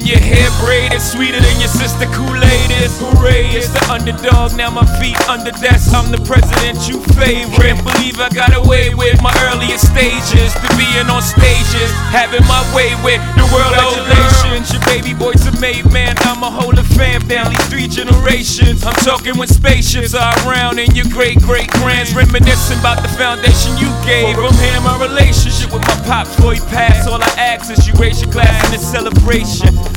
your hair braided, sweeter than your sister Kool-Aid is. Hooray, it's the underdog, now my feet under desk. I'm the president you favorite. Can't believe I got away with my earliest stages, to being on stages, having my way with the world. Congratulations, your baby boy's a made man. I'ma hold a fam down these 3 generations. I'm talking when spaceships are around and your great-great-grands reminiscing about the foundation you gave them. Here my relationship with my pops before he passed. All I ask is you raise your glass in this celebration.